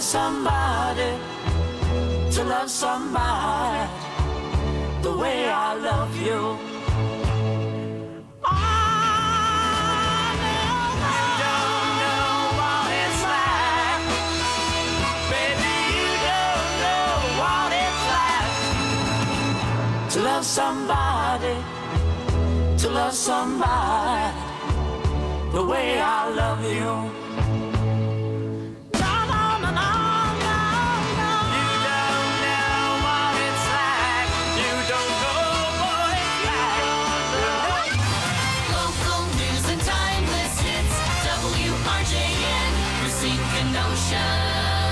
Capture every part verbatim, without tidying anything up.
somebody, to love somebody the way I love you. To love somebody, to love somebody the way I love you. No, no, no, no, no, no. You don't know what it's like. You don't know what it's like. Local news and timeless hits. W R J N, Racine Kenosha.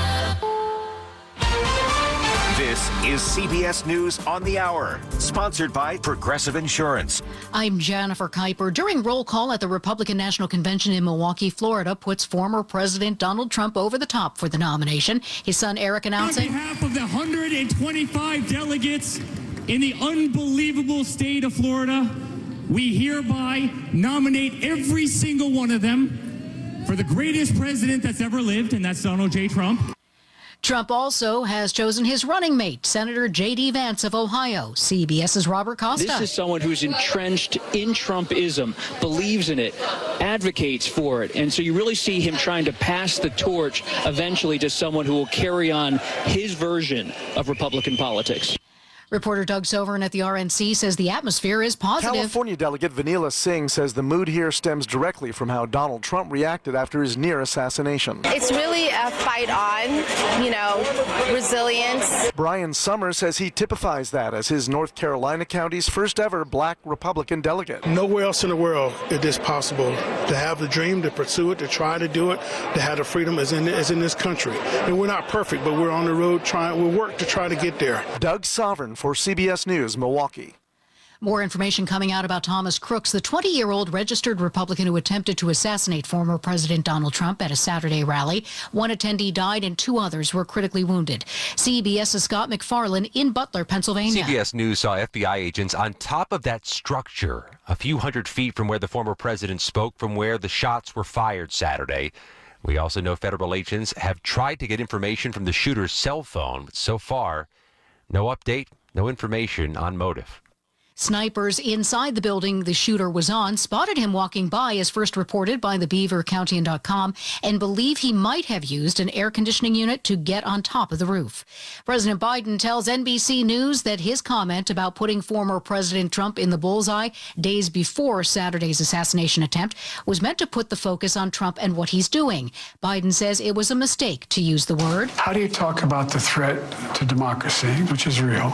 This is C B S News on the Hour, sponsored by Progressive Insurance. I'm Jennifer Kuiper. During roll call at the Republican National Convention in Milwaukee, Florida, puts former President Donald Trump over the top for the nomination. His son Eric announcing, on behalf of the one hundred twenty-five delegates in the unbelievable state of Florida, we hereby nominate every single one of them for the greatest president that's ever lived, and that's Donald J. Trump. Trump also has chosen his running mate, Senator J D. Vance of Ohio. CBS's Robert Costa. This is someone who's entrenched in Trumpism, believes in it, advocates for it. And so you really see him trying to pass the torch eventually to someone who will carry on his version of Republican politics. Reporter Doug Sovern at the R N C says the atmosphere is positive. California delegate Vanilla Singh says the mood here stems directly from how Donald Trump reacted after his near assassination. It's really a fight on, you know, resilience. Brian Summers says he typifies that as his North Carolina county's first ever black Republican delegate. Nowhere else in the world is this possible. To have the dream, to pursue it, to try to do it, to have the freedom is in, is in this country. And we're not perfect, but we're on the road trying, we work to try to get there. Doug Sovern for C B S News, Milwaukee. More information coming out about Thomas Crooks, the twenty-year-old registered Republican who attempted to assassinate former President Donald Trump at a Saturday rally. One attendee died and two others were critically wounded. CBS's Scott McFarlane in Butler, Pennsylvania. C B S News saw F B I agents on top of that structure, a few hundred feet from where the former president spoke, from where the shots were fired Saturday. We also know federal agents have tried to get information from the shooter's cell phone, but so far, no update. No information on motive. Snipers inside the building the shooter was on spotted him walking by, as first reported by the Beaver County dot com, and believe he might have used an air conditioning unit to get on top of the roof. President Biden tells N B C News that his comment about putting former President Trump in the bullseye days before Saturday's assassination attempt was meant to put the focus on Trump and what he's doing. Biden says it was a mistake to use the word. How do you talk about the threat to democracy, which is real,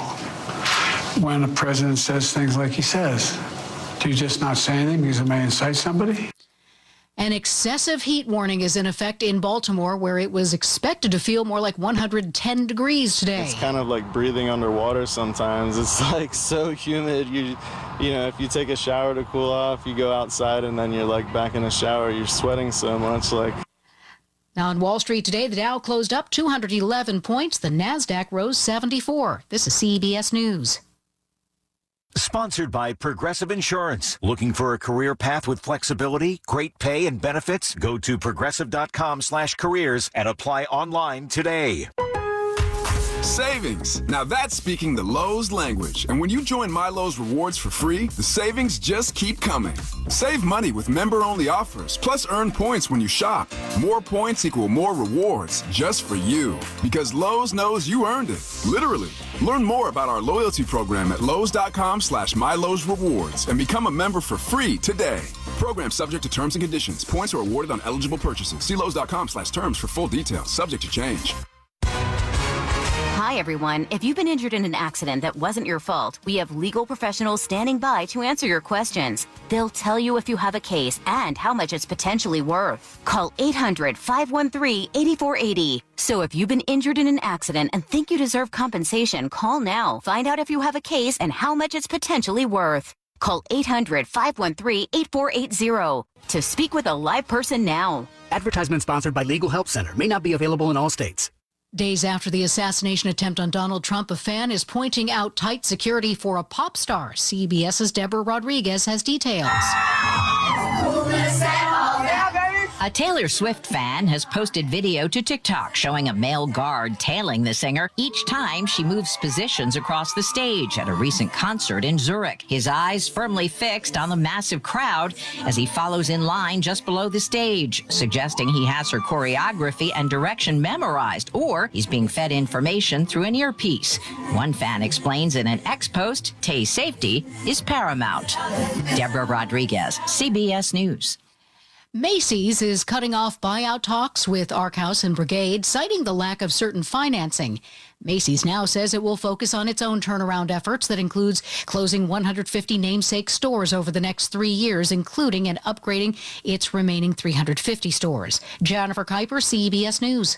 when a president says things like he says? Do you just not say anything because it may incite somebody? An excessive heat warning is in effect in Baltimore, where it was expected to feel more like one hundred ten degrees today. It's kind of like breathing underwater sometimes. It's like so humid. You, you know, if you take a shower to cool off, you go outside and then you're like back in a shower. You're sweating so much. Like. Now on Wall Street today, the Dow closed up two hundred eleven points. The Nasdaq rose seventy-four. This is C B S News. Sponsored by Progressive Insurance. Looking for a career path with flexibility, great pay, and benefits? Go to progressive.com slash careers and apply online today. Savings. Now that's speaking the Lowe's language. And when you join My Lowe's Rewards for free, the savings just keep coming. Save money with member-only offers, plus earn points when you shop. More points equal more rewards just for you. Because Lowe's knows you earned it. Literally. Learn more about our loyalty program at lowes.com slash My Lowe's Rewards and become a member for free today. Program subject to terms and conditions. Points are awarded on eligible purchases. See lowes.com slash terms for full details. Subject to change. Hi, everyone. If you've been injured in an accident that wasn't your fault, we have legal professionals standing by to answer your questions. They'll tell you if you have a case and how much it's potentially worth. Call eight hundred, five one three, eight four eight zero. So if you've been injured in an accident and think you deserve compensation, call now. Find out if you have a case and how much it's potentially worth. Call eight hundred, five one three, eight four eight zero to speak with a live person now. Advertisement sponsored by Legal Help Center. May not be available in all states. Days after the assassination attempt on Donald Trump, a fan is pointing out tight security for a pop star. CBS's Deborah Rodriguez has details. A Taylor Swift fan has posted video to TikTok showing a male guard tailing the singer each time she moves positions across the stage at a recent concert in Zurich. His eyes firmly fixed on the massive crowd as he follows in line just below the stage, suggesting he has her choreography and direction memorized, or he's being fed information through an earpiece. One fan explains in an X post, Tay's safety is paramount. Deborah Rodriguez, C B S News. Macy's is cutting off buyout talks with Arkhouse and Brigade, citing the lack of certain financing. Macy's now says it will focus on its own turnaround efforts that includes closing one hundred fifty namesake stores over the next three years, including and upgrading its remaining three hundred fifty stores. Jennifer Kuiper, C B S News.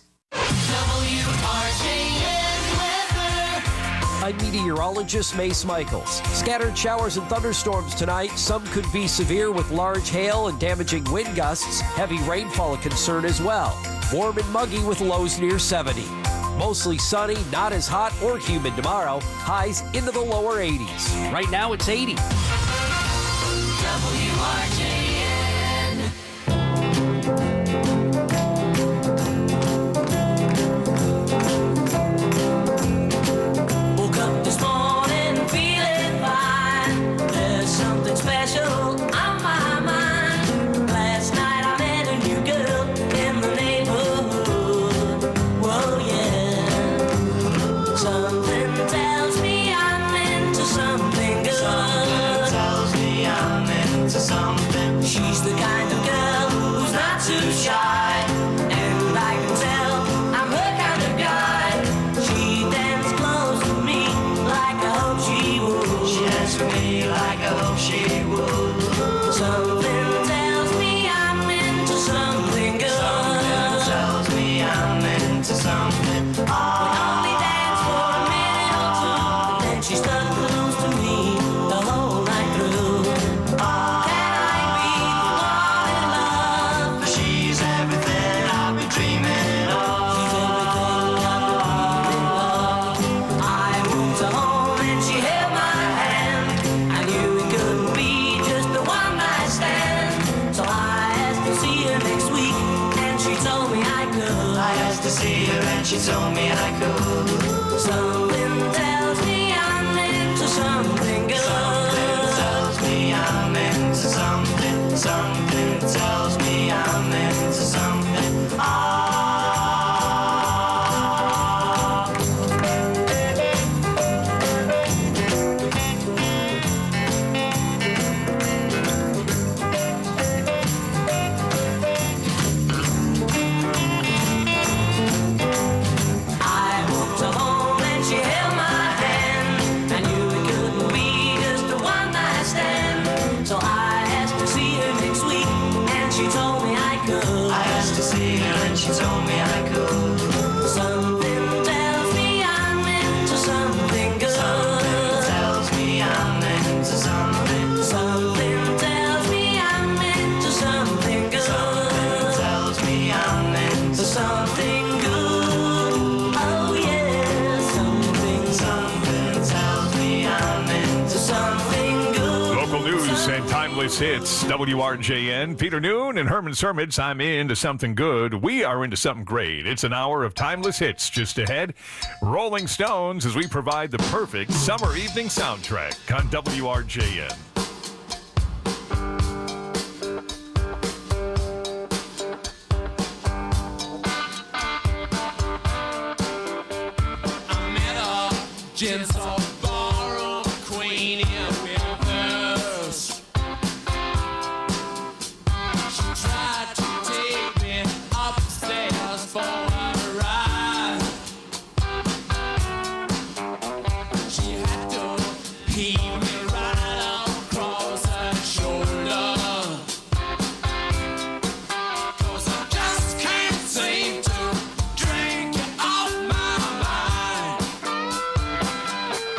I'm meteorologist Mace Michaels. Scattered showers and thunderstorms tonight. Some could be severe with large hail and damaging wind gusts. Heavy rainfall a concern as well. Warm and muggy with lows near seventy. Mostly sunny, not as hot or humid tomorrow. Highs into the lower eighties. Right now it's eighty. W R J N. Woke up this morning feeling fine. There's something special on my mind. Last night I met a new girl in the neighborhood. Whoa, yeah. Something tells me I'm into something good. Something tells me I'm into something. She's the kind of girl who's not too shy, and I can tell I'm her kind of guy. She dances close to me like I hope she would. She dances for me like I hope she would. Something tells me I'm into something good. Something tells me I'm into something. We only dance for a minute or two, then she stuck close to me the whole night through. Can I be the one in love? She's everything I've been dreaming of. She's everything I've been dreaming of. I went to home and she held my hand. I knew it couldn't be just the one night stand. So I asked to see her next week, and she told me I could. I asked to see her and she told me I could. Something tells me I'm into something good. Something tells me I'm into something. Something tells me I'm into something. Ah. I walked her home and she held my hand. I knew it couldn't be just a one night stand. So I asked to see her next week, and she told me I could. I asked to see her and she told me I could. Something tells me I'm into something good. Something tells me I'm into something. Something tells me I'm into something good. Something tells me I'm into something good. Oh yeah, something, something tells me I'm into something good. Local news and timeless hits. W R J N. Peter Noon and Herman Sermits. I'm into something good. We are into something great. It's an hour of timeless hits just ahead. Rolling Stones as we provide the perfect summer evening soundtrack on W R J N. Gents all borrow Queen in Memphis. She tried to take me upstairs for a ride. She had to heave me right across her shoulder. 'Cause I just can't seem to drink you off my mind.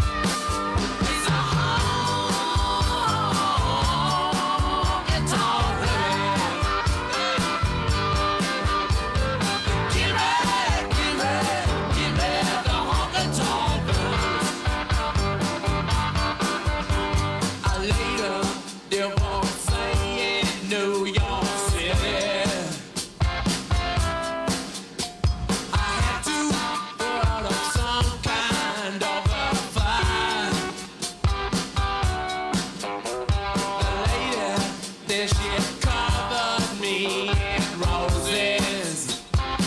me roses.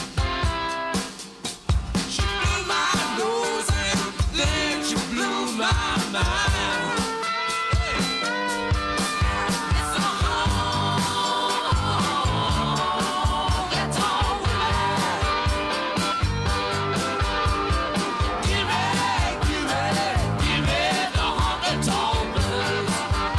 She blew my nose and then she blew my mind. It's alright, it's alright. Give me, give me, give me the honky-tonk blues.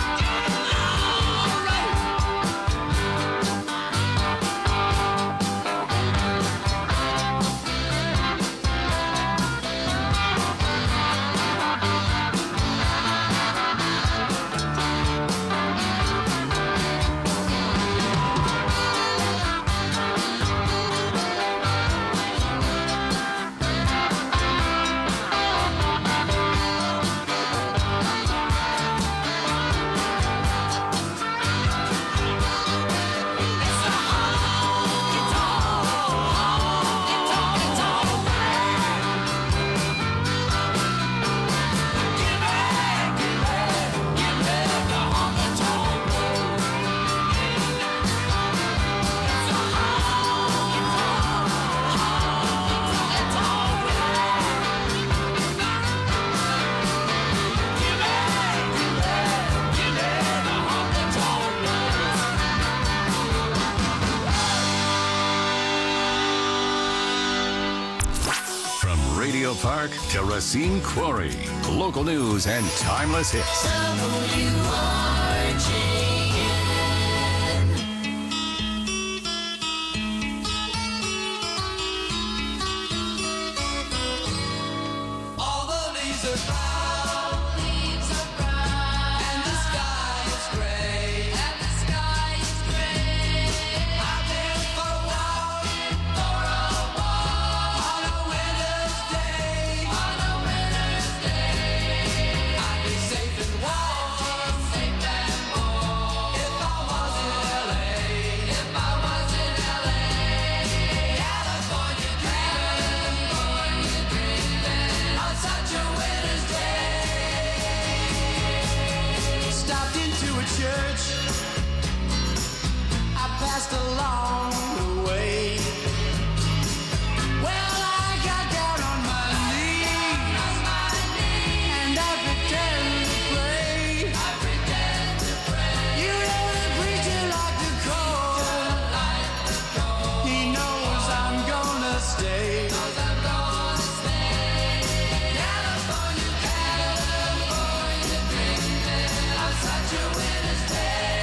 From Radio Park to Racine Quarry, local news and timeless hits. All the leaves are brown, leaves are brown, and the sky is gray, and the sky is gray. I've been for a walk, for a walk, on a winter's day, on a winter's day. I'd be safe and warm, safe and warm, if I was in L A, if I was in L A. California dreaming, California dreaming, on such a winter's day. Stopped into a church, I passed along the way. Well, I got down on my knees, and I pretend to pray. I pretend to pray. You know the preacher like to call. He knows I'm gonna stay. California, California dreaming on such a winter's day.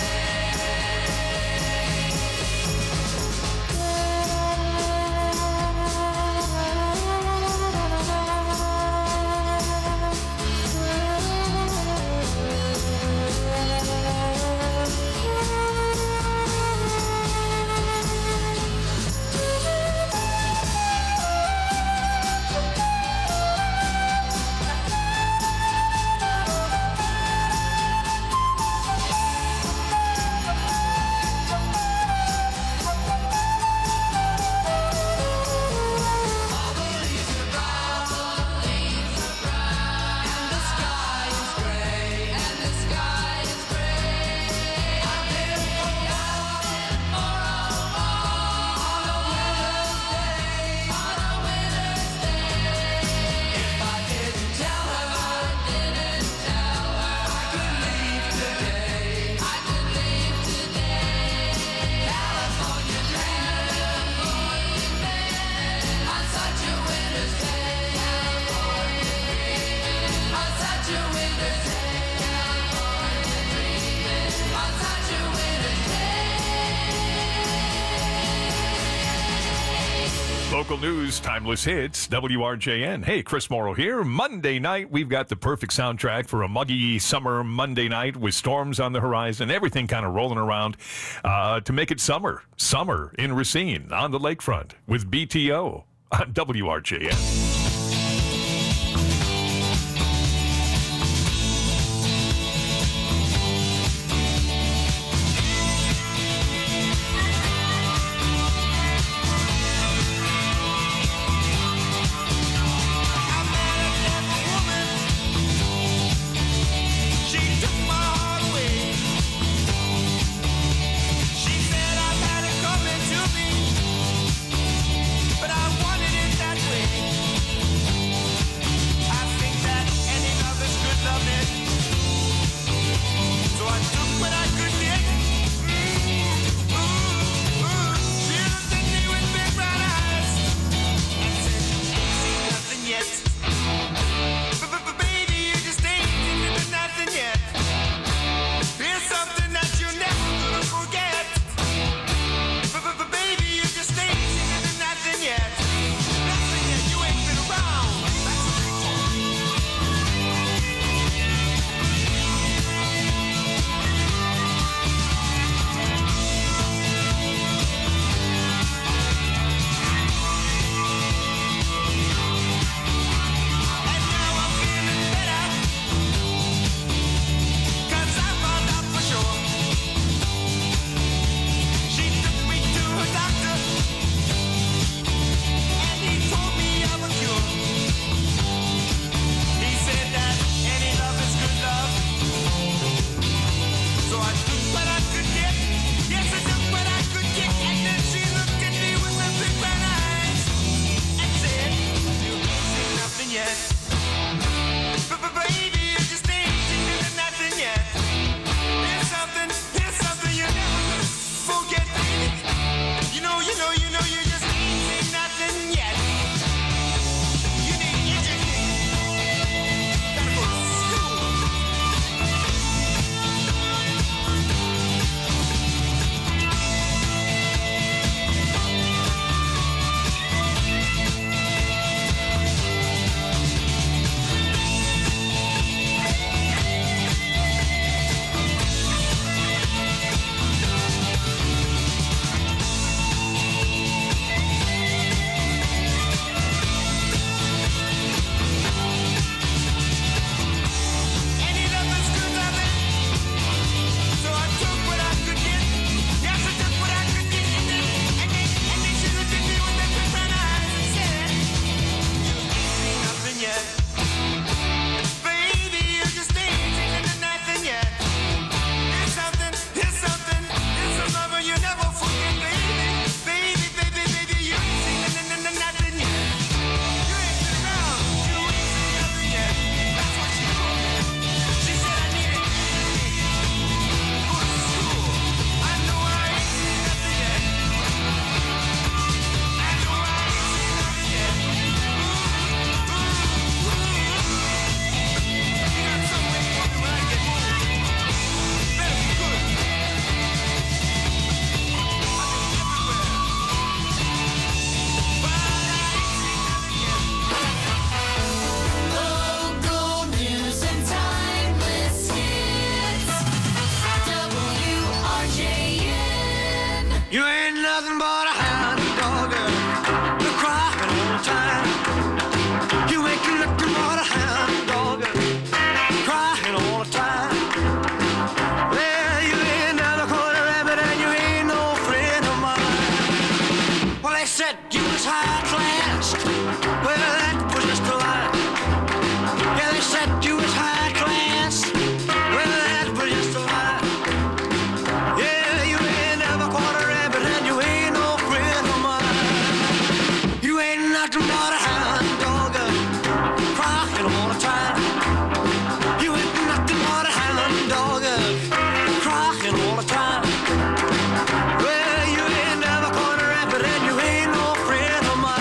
Local news, timeless hits, W R J N. Hey, Chris Morrow here. Monday night, we've got the perfect soundtrack for a muggy summer Monday night with storms on the horizon, everything kind of rolling around uh, to make it summer. Summer in Racine on the lakefront with B T O on W R J N. She took my heart away. She said I had a You ain't nothing but a hound dog, girl. You're crying all the time. You ain't nothing but a hound dog, girl. Crying all the time. Well, you ain't never caught a rabbit and you ain't no friend of mine. Well, they said you was high class. Well, that was just a lie. Yeah, they said you was high class. Well, that was just a lie. Yeah, you ain't never caught a rabbit and you ain't no friend of mine. You ain't nothing but a hound dog, crying all the time. You ain't nothing but a hound dog, crying all the time. Well, you ain't never caught a rabbit and you ain't no friend of mine.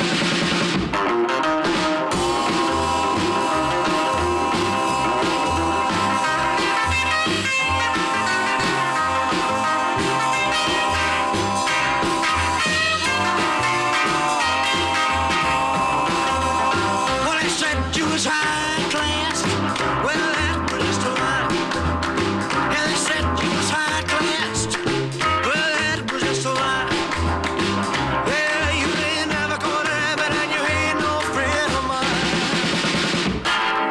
Well, they said you was high class. Well, that was just a lie. Yeah, they said you was high class. Well, that was just a lie. Yeah, you ain't never caught a rabbit and you ain't no friend of mine.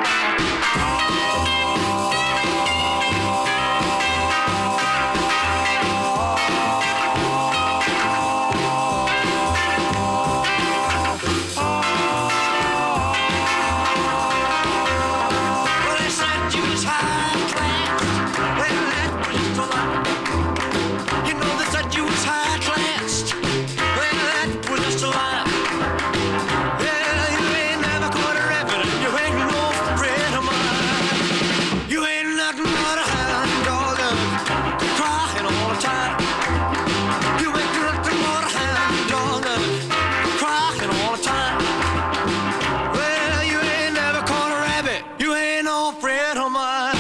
Well, they said you was high class. Well, that was just a lie. You know they said you was high class. Well, that was just a lie. Yeah, you ain't never caught a rabbit and you ain't no friend of mine. You ain't nothing but a hound dog, crying all the time. You ain't nothing but a hound dog, crying all the time. Well, you ain't never caught a rabbit. You ain't no friend of mine.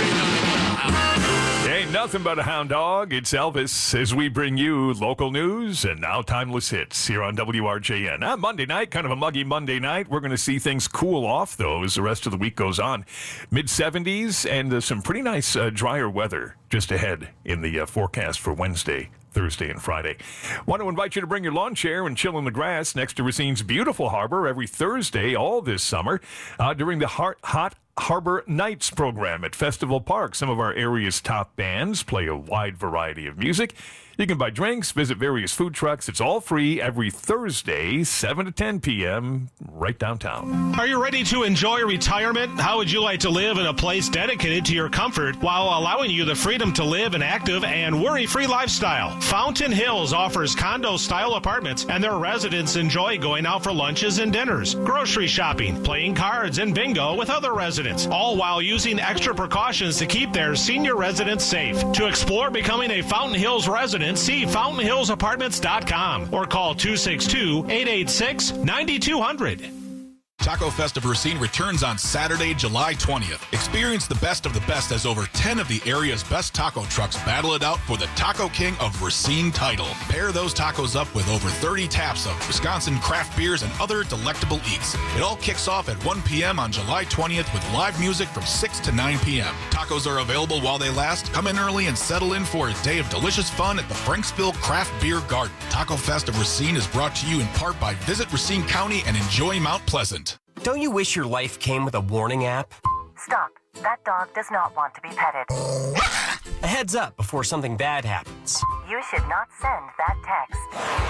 Ain't nothing but a hound dog. It's Elvis as we bring you local news and now timeless hits here on W R J N. Uh, Monday night, kind of a muggy Monday night. We're going to see things cool off, though, as the rest of the week goes on. mid seventies and uh, some pretty nice uh, drier weather just ahead in the uh, forecast for Wednesday, Thursday, and Friday. Want to invite you to bring your lawn chair and chill in the grass next to Racine's beautiful harbor every Thursday all this summer uh, during the Hot, Hot Harbor Nights program at Festival Park. Some of our area's top bands play a wide variety of music. You can buy drinks, visit various food trucks. It's all free every Thursday, seven to ten p.m., right downtown. Are you ready to enjoy retirement? How would you like to live in a place dedicated to your comfort while allowing you the freedom to live an active and worry-free lifestyle? Fountain Hills offers condo-style apartments, and their residents enjoy going out for lunches and dinners, grocery shopping, playing cards, and bingo with other residents, all while using extra precautions to keep their senior residents safe. To explore becoming a Fountain Hills resident, see fountain hills apartments dot com or call two six two, eight eight six, nine two zero zero. Taco Fest of Racine returns on Saturday, July twentieth. Experience the best of the best as over ten of the area's best taco trucks battle it out for the Taco King of Racine title. Pair those tacos up with over thirty taps of Wisconsin craft beers and other delectable eats. It all kicks off at one p.m. on July twentieth with live music from six to nine p.m. Tacos are available while they last. Come in early and settle in for a day of delicious fun at the Franksville Craft Beer Garden. Taco Fest of Racine is brought to you in part by Visit Racine County and enjoy Mount Pleasant. Don't you wish your life came with a warning app? Stop. That dog does not want to be petted. A heads up before something bad happens. You should not send that text.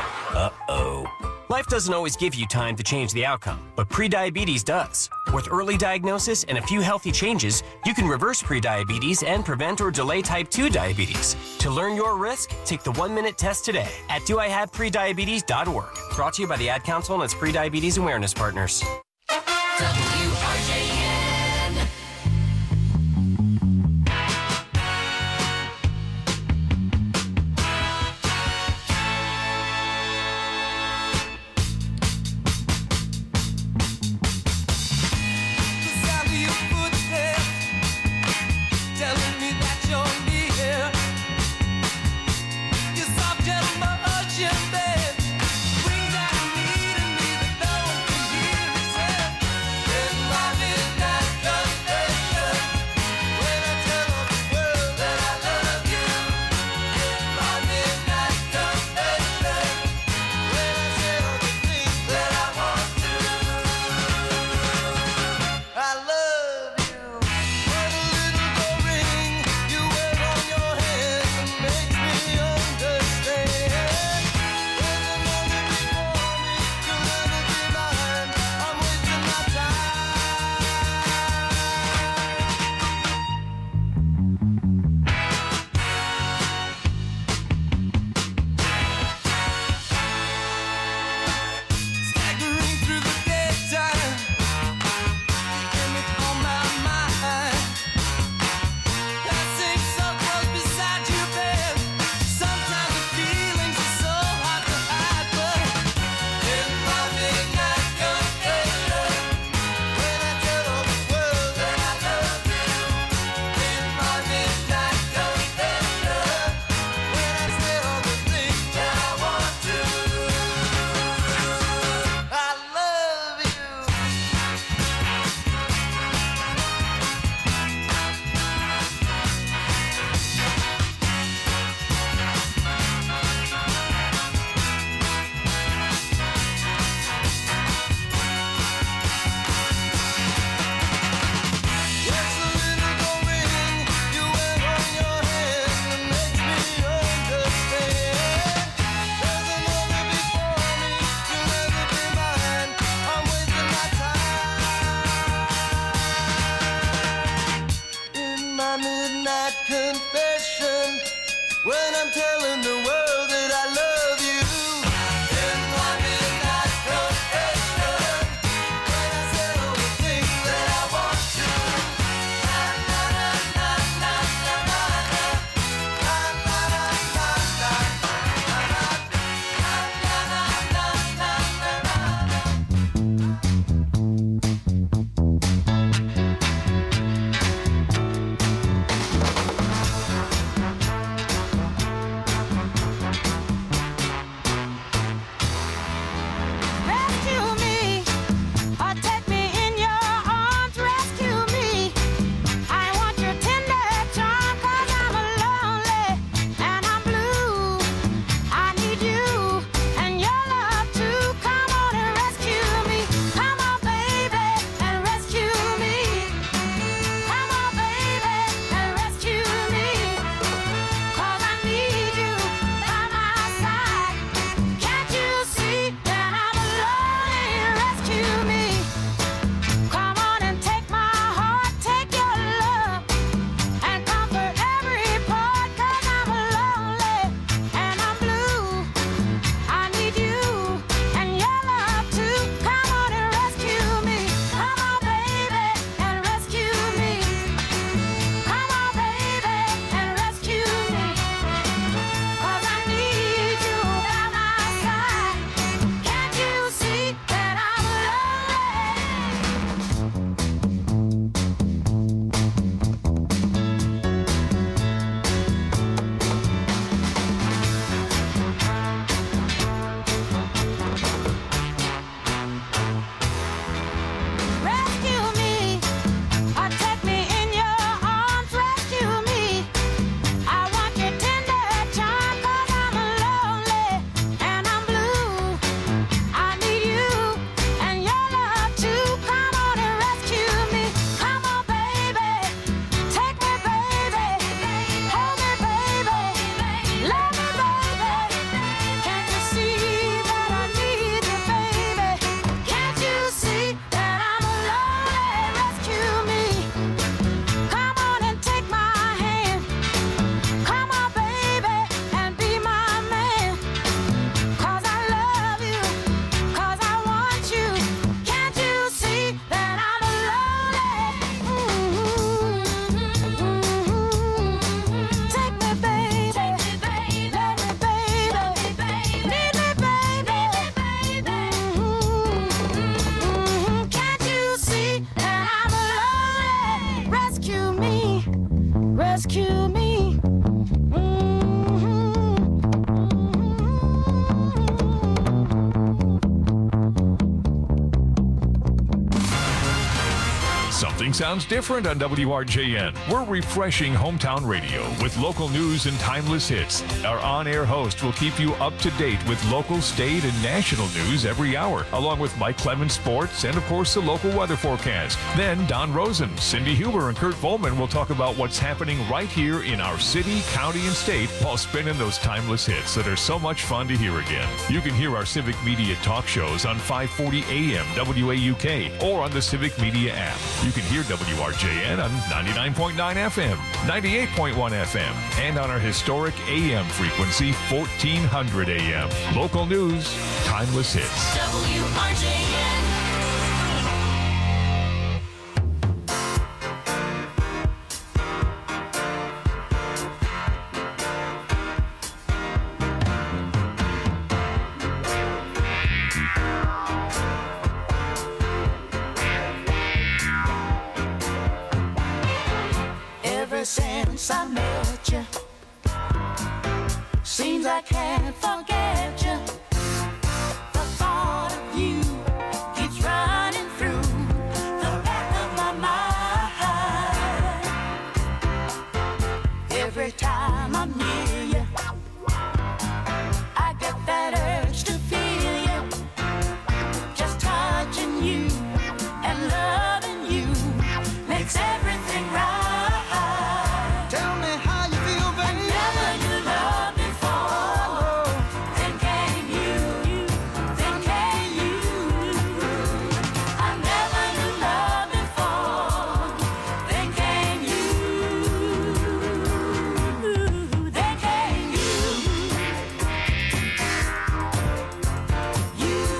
Uh-oh. Life doesn't always give you time to change the outcome, but prediabetes does. With early diagnosis and a few healthy changes, you can reverse prediabetes and prevent or delay type two diabetes. To learn your risk, take the one-minute test today at do I have prediabetes dot org. Brought to you by the Ad Council and its Prediabetes Awareness Partners. W R J N. Yeah. Something sounds different on W R J N. We're refreshing hometown radio with local news and timeless hits. Our on-air host will keep you up to date with local, state, and national news every hour, along with Mike Clemens Sports and, of course, the local weather forecast. Then Don Rosen, Cindy Huber, and Kurt Volman will talk about what's happening right here in our city, county, and state while spinning those timeless hits that are so much fun to hear again. You can hear our Civic Media talk shows on five forty A M W A U K or on the Civic Media app. You can hear W R J N on ninety-nine point nine F M, ninety-eight point one F M, and on our historic A M frequency, fourteen hundred A M. Local news, timeless hits. W R J N. Ever since I met you, seems I can't forget you. The thought of you keeps running through the back of my mind. Every time I'm near you, I get that urge to feel you. Just touching you and loving you makes everything right. Tell me how you feel, baby. I never knew love before. Then came you, then came you. I never knew love before. Then came you, then came you. You.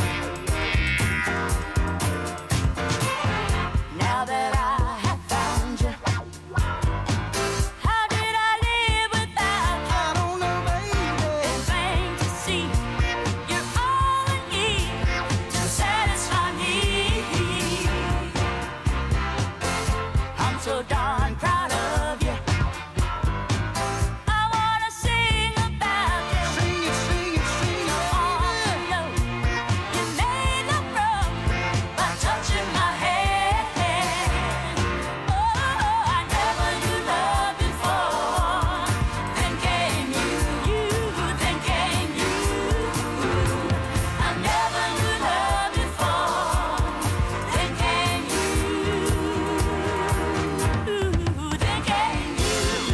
Now that I have found you, how did I live without you? I don't know, baby. It's plain to see you're all I need to satisfy me. I'm so darn proud of you. I wanna sing about you. Sing it, sing it, sing it. All I know, you made love from by touching my hand. Oh, I never knew love before. Then came you, you, then came you. I never knew love before. Then came you, then came you. Hey, then came you.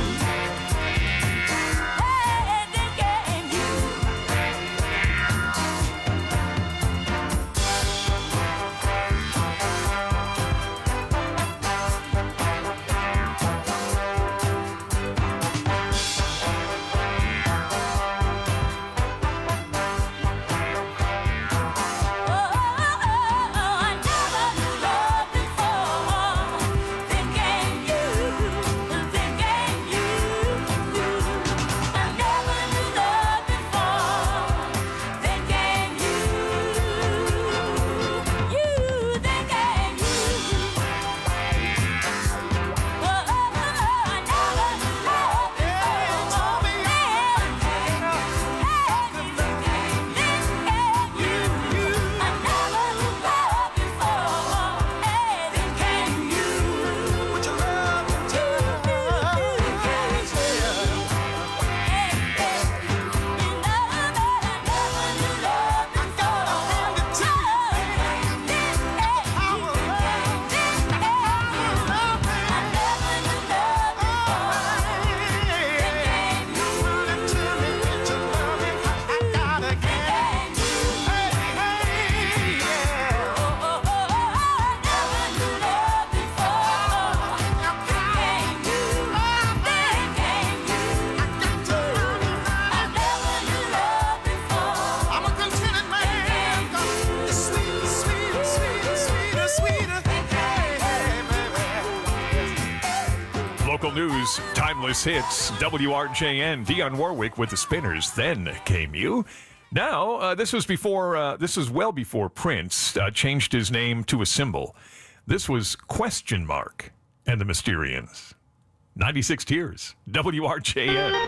Local news, timeless hits, W R J N, Dionne Warwick with the Spinners. Then came you. Now, uh, this was before, uh, this was well before Prince uh, changed his name to a symbol. This was Question Mark and the Mysterians. ninety-six Tears, W R J N.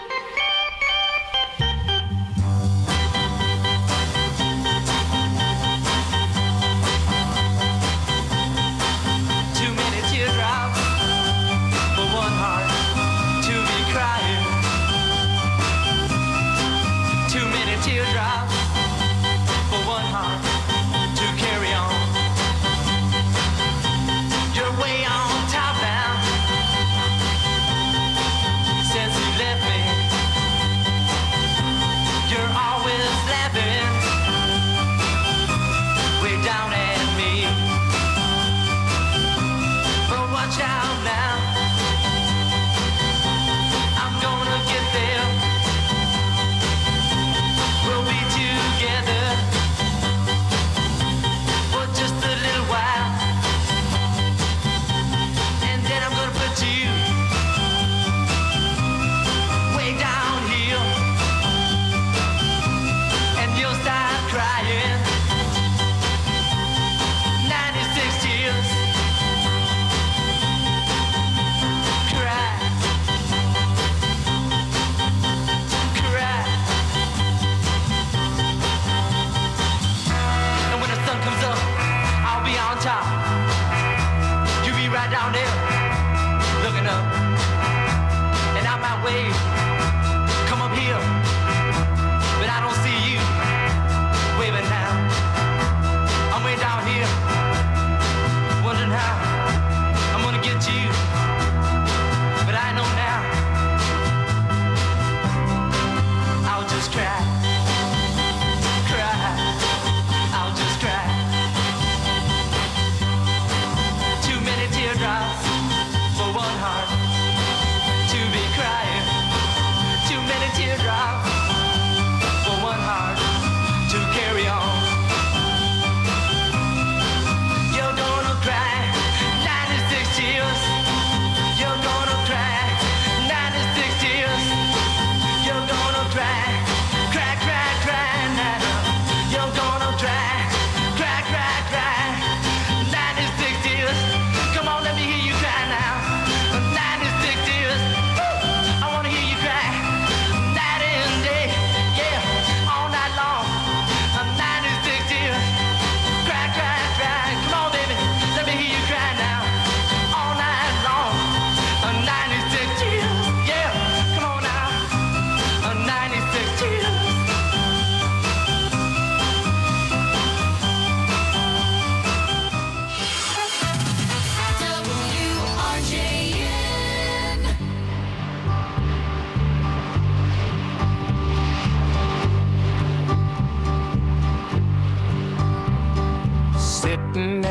Too many tears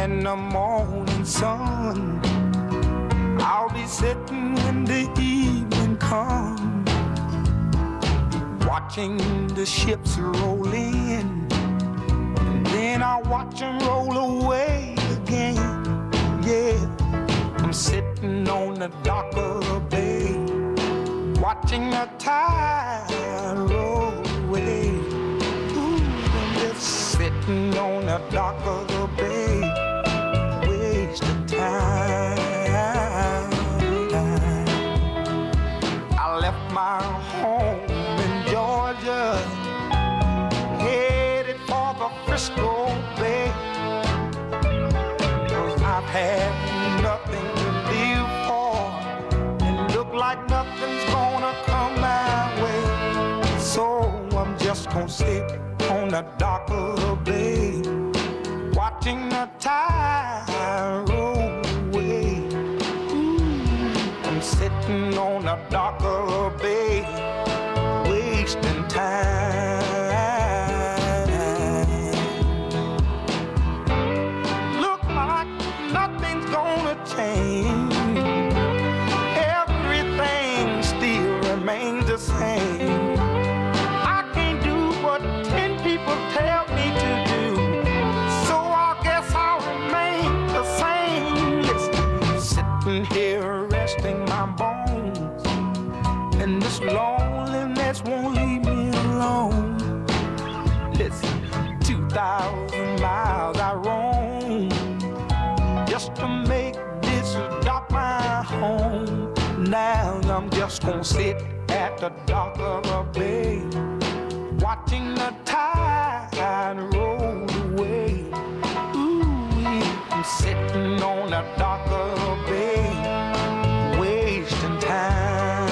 and the morning sun. I'll be sitting when the evening comes, watching the ships roll in, and then I'll watch them roll away again. Yeah, I'm sitting on the dock of the bay, watching the tide roll away. Ooh, I'm just sitting on the dock of the bay, wasting time. I left my home in Georgia, headed for the Frisco Bay, 'cause I've had nothing to live for, and look like nothing's gonna come my way. So I'm just gonna sit on the dock of the bay, watching the tide roll away. Ooh, I'm sitting on the dock of the bay, wasting time. Look like nothing's gonna change. Everything still remains the same. I can't do what ten people tell me to do, so I guess I'll remain the same. Listen, sitting here resting my bones, and this loneliness won't leave me alone. Listen, two thousand miles I roam just to make this dock my home. Now I'm just gonna sit at the dock of the bay, watching the tide roll away. Ooh, I'm sitting on the dock of the bay, wasting time.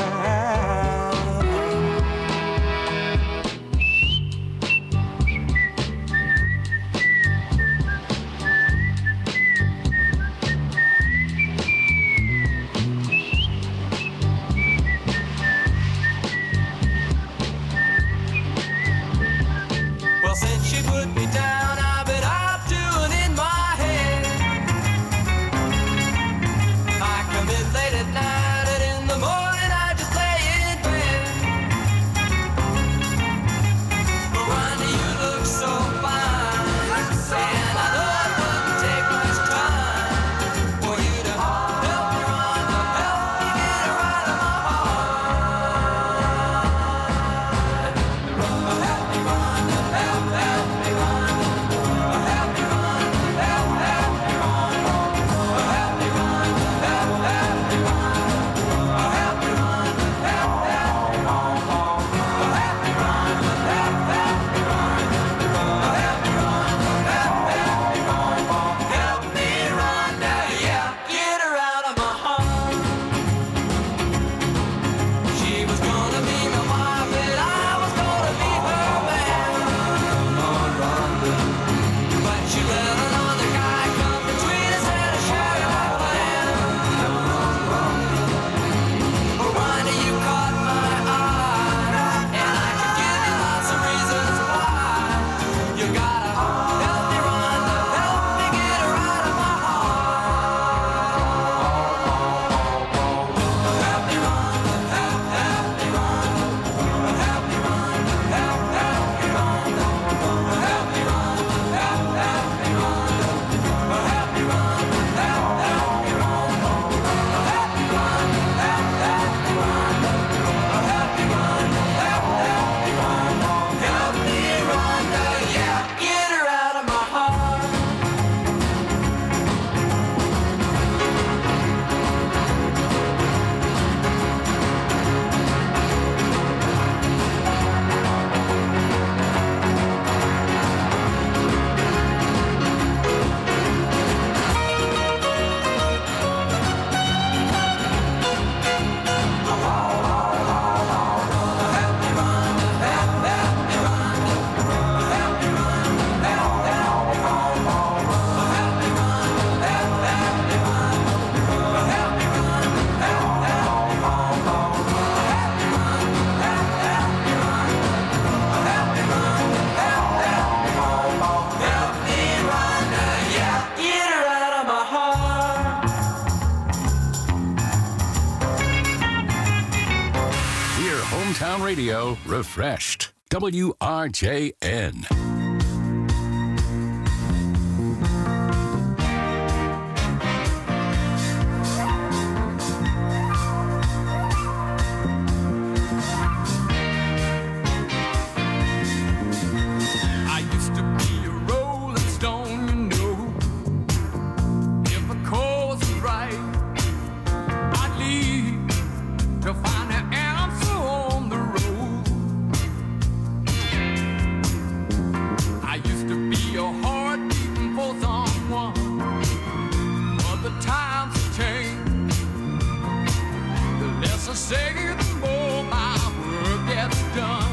feel refreshed. W R J N. I used to be a rolling stone, you know. If a cause was right, I'd leave to find an answer on the road. I used to be a heart beating for someone, but the times have changed. The less I say, the more my work gets done.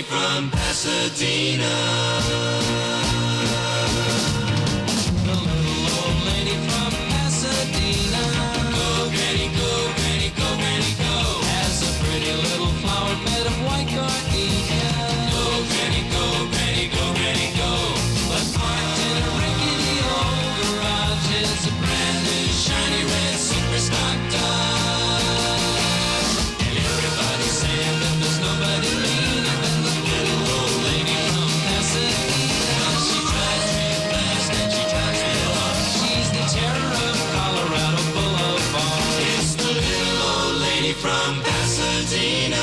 from Pasadena. The little old lady from Pasadena. Go, granny, go, granny, go, granny, go. Has a pretty little flower bed of white gardenia. Go, granny, go, granny, go, granny, go. But parked in a rickety old garage is a brand new shiny red super stock Dodge. And everybody's saying that there's nobody meaner than the little old lady from Pasadena. She drives real fast and she drives real hard. She's the terror of Colorado Boulevard. It's the little old lady from Pasadena.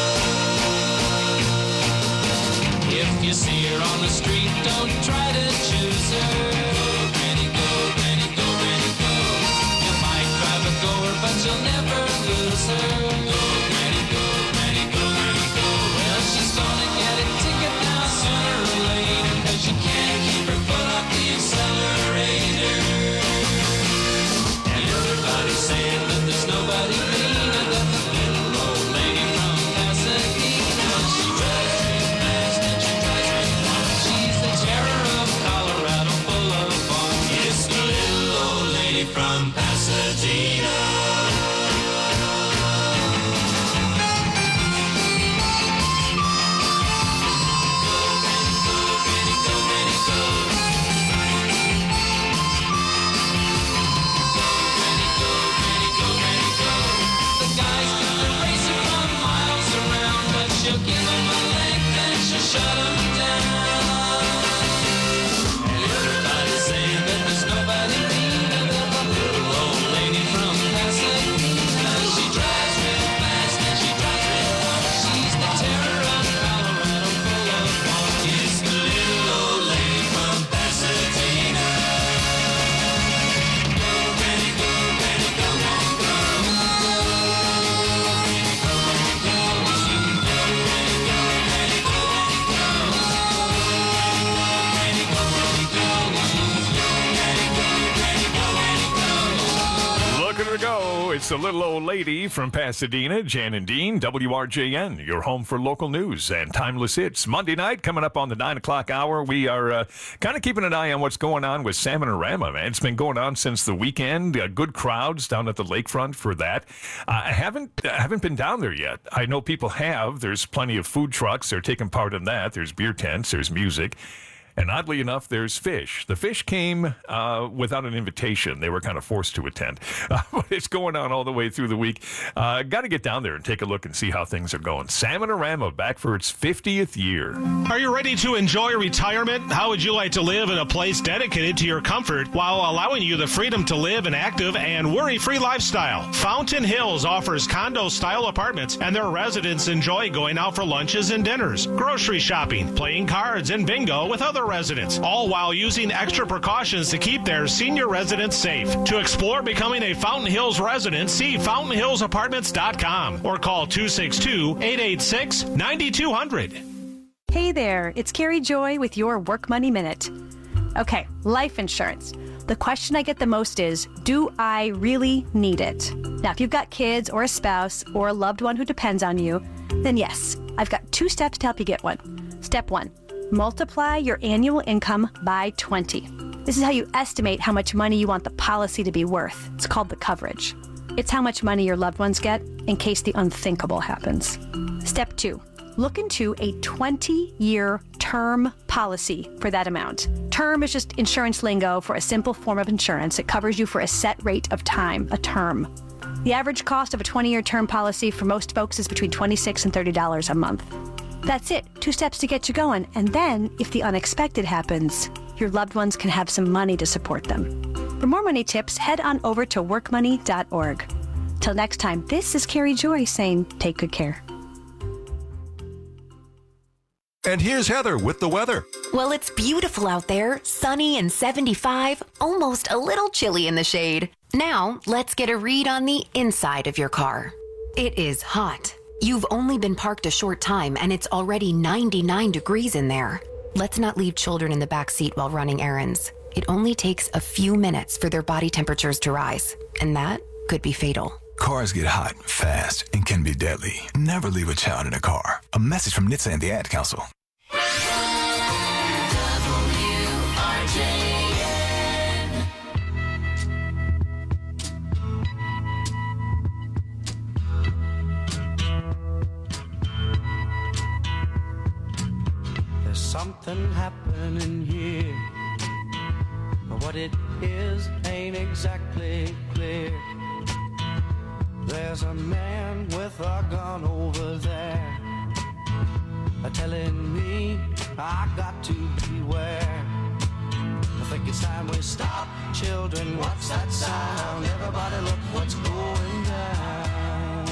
If you see her on the street, don't try to choose her. Go, granny, go, granny, go, granny, go. You might drive a goer, but you'll never lose her. Go, granny, go, granny, go, granny, go. Well, she's gonna get a ticket now sooner or later, 'cause she can't keep her foot off the accelerator. And everybody's saying that there's nobody meaner than the little old lady from Pasadena. She drives real fast and she drives real hard. She's the terror of Colorado Boulevard. It's the little old lady from Pasadena. The guys think they're racing from miles around, but she'll give them a length and she'll shut them down. And everybody's saying that there's nobody meaner than the little old lady from Pasadena. She drives real fast and she drives real hard. She's the terror of Colorado Boulevard. It's the little old lady from Pasadena. Go, granny, go, granny, go, granny, go. Look at her go. It's the little old lady from Pasadena, Jan and Dean, W R J N, your home for local news and timeless hits. Monday night, coming up on the nine o'clock hour, we are uh, kind of keeping an eye on what's going on with Salmon-A-Rama, man. It's been going on since the weekend. Uh, good crowds down at the lakefront for that. Uh, I haven't, I haven't been down there yet. I know people have. There's plenty of food trucks. They're taking part in that. There's beer tents. There's music. And oddly enough, there's fish. The fish came uh, without an invitation. They were kind of forced to attend. Uh, but it's going on all the way through the week. Uh, Got to get down there and take a look and see how things are going. Salmon-A-Rama back for its fiftieth year. Are you ready to enjoy retirement? How would you like to live in a place dedicated to your comfort while allowing you the freedom to live an active and worry-free lifestyle? Fountain Hills offers condo-style apartments, and their residents enjoy going out for lunches and dinners, grocery shopping, playing cards, and bingo with other residents, all while using extra precautions to keep their senior residents safe. To explore becoming a Fountain Hills resident, see fountain hills apartments dot com or call two six two, eight eight six, nine two zero zero. Hey there, it's Carrie Joy with your Work Money Minute. Okay, life insurance. The question I get the most is, do I really need it? Now, if you've got kids or a spouse or a loved one who depends on you, then yes, I've got two steps to help you get one. Step one, multiply your annual income by twenty. This is how you estimate how much money you want the policy to be worth. It's called the coverage. It's how much money your loved ones get in case the unthinkable happens. Step two, look into a twenty-year term policy for that amount. Term is just insurance lingo for a simple form of insurance. It covers you for a set rate of time, a term. The average cost of a twenty-year term policy for most folks is between twenty-six dollars and thirty dollars a month. That's it, two steps to get you going. And then, if the unexpected happens, your loved ones can have some money to support them. For more money tips, head on over to work money dot org. Till next time, this is Carrie Joy saying, take good care. And here's Heather with the weather. Well, it's beautiful out there, sunny and seventy-five, almost a little chilly in the shade. Now, let's get a read on the inside of your car. It is hot. You've only been parked a short time and it's already ninety-nine degrees in there. Let's not leave children in the back seat while running errands. It only takes a few minutes for their body temperatures to rise, and that could be fatal. Cars get hot, fast, and can be deadly. Never leave a child in a car. A message from N H T S A and the Ad Council. There's something happening here, but what it is ain't exactly clear. There's a man with a gun over there, telling me I got to beware. I think it's time we stop, children. What's that sound? Everybody look what's going down.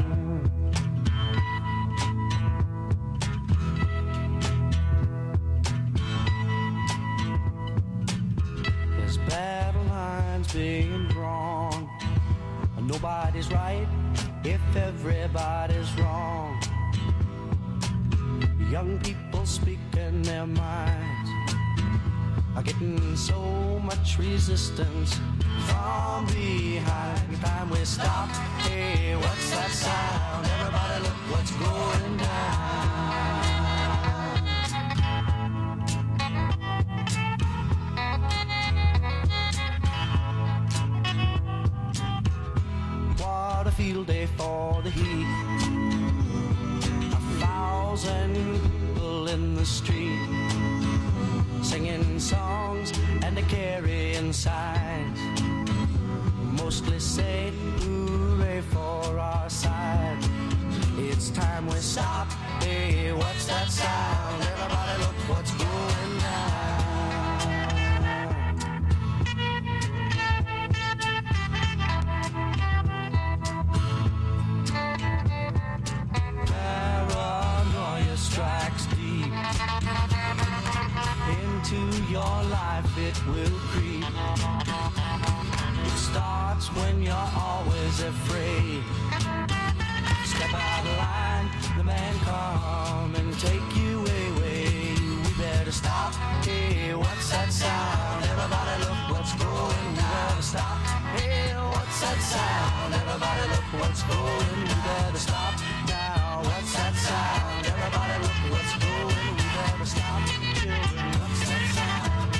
There's battle lines being drawn. Nobody's right if everybody's wrong. Young people speaking their minds are getting so much resistance from behind. Time we stopped. Hey, what's that sound? Everybody look what's going down. What a field day for the heat. Thousand people in the street singing songs and a carrying signs, mostly say hooray for our side. It's time we stop. Hey, what's that sound? Everybody look what's going down. Strikes deep into your life, it will creep. It starts when you're always afraid. Step out of line, the man come and take you away. We better stop. Hey, what's that sound? Everybody look what's going. We better stop. Hey, what's that sound? Everybody look what's going. We better stop now. What's that sound? Everybody look what's going. We better stop. Children, what's that sound?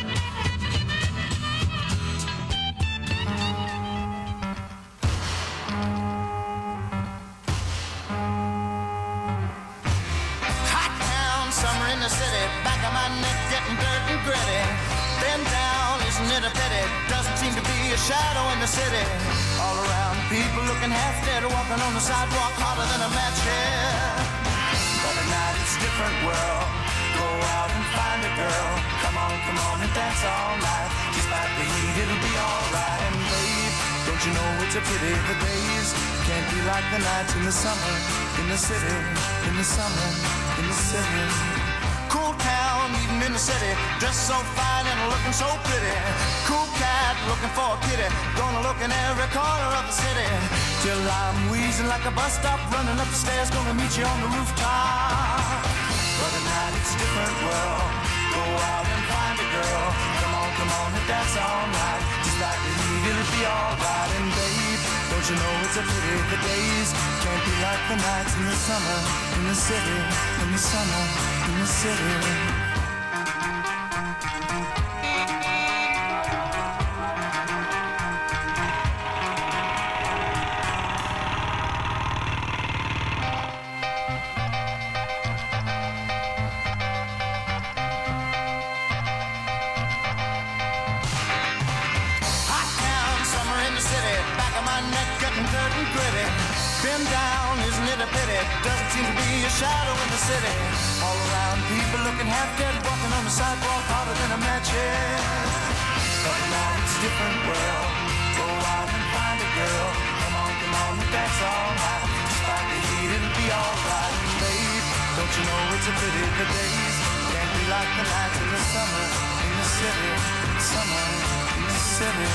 Hot town, summer in the city. Back of my neck getting dirt and gritty. Been down, isn't it a pity? Doesn't seem to be a shadow in the city. All around, people looking half dead, walking on the sidewalk harder than a match here. But at night it's a different world. Go out and find a girl. Come on, come on and dance all night. Despite the heat, it'll be alright. And babe, don't you know it's a pity the days can't be like the nights in the summer, in the city, in the summer, in the city. Cool town, meeting in the city, dressed so fine and looking so pretty. Cool cat, looking for a kitty, gonna look in every corner of the city. Till I'm wheezing like a bus stop, running up the stairs, gonna meet you on the rooftop. But at night it's a different world. Go out and find a girl. Come on, come on and dance all night. Just like the heat, it'll be alright. And babe, don't you know it's a pity the days can't be like the nights in the summer, in the city, in the summer, in the city. Been down, isn't it a pity? Doesn't seem to be a shadow in the city. All around, people looking half dead, walking on the sidewalk harder than a match head. But now it's a different world. Go out and find a girl. Come on, come on and dance all night. Despite the heat, it'll be alright. And babe, don't you know it's a pity the days can't be like the nights in the summer, in the city, summer, in the city.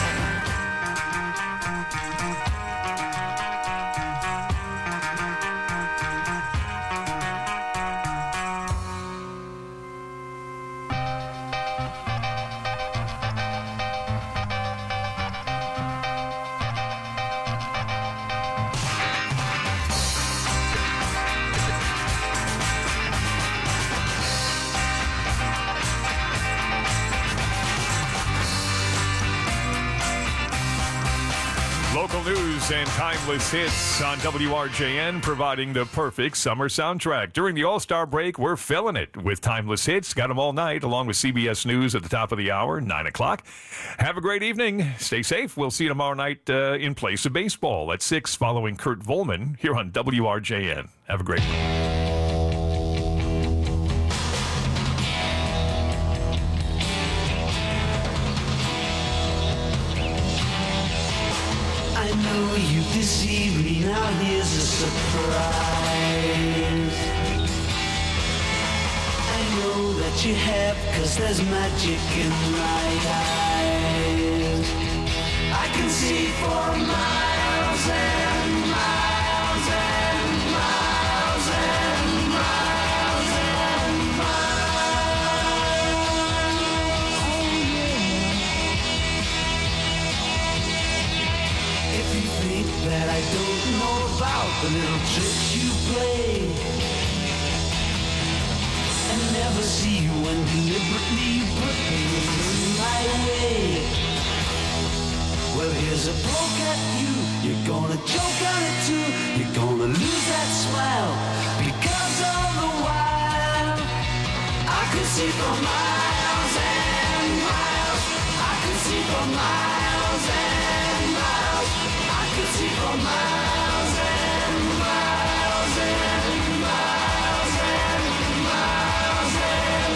Local news and timeless hits on W R J N, providing the perfect summer soundtrack. During the All-Star break, we're filling it with timeless hits. Got them all night, along with C B S News at the top of the hour, nine o'clock. Have a great evening. Stay safe. We'll see you tomorrow night uh, in place of baseball at six, following Kurt Volman here on W R J N. Have a great one. I know you deceived me, now here's a surprise. I know that you have, cause there's magic in my eyes. I can see for miles and miles and miles and miles and miles. If you think that I don't know about the little tricks you play, and never see you when deliberately you put things in my way, well, here's a poke at you. You're gonna choke on it too. You're gonna lose that smile because all the while I can see for miles and miles. I can see for miles and miles. I can see for miles and miles and miles and miles and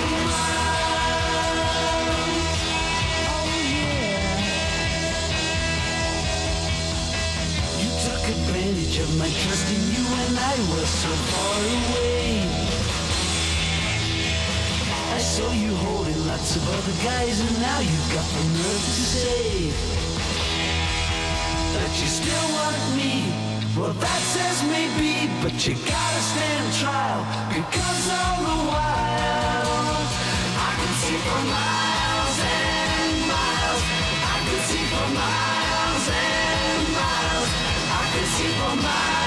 miles. Oh yeah. You took advantage of my trust in you when I was so far away. I saw you holding lots of other guys, and now you've got the nerve to say that you still want me. Well, that says maybe, but you gotta stand trial, because all the while I can see for miles and miles. I can see for miles and miles. I can see for miles.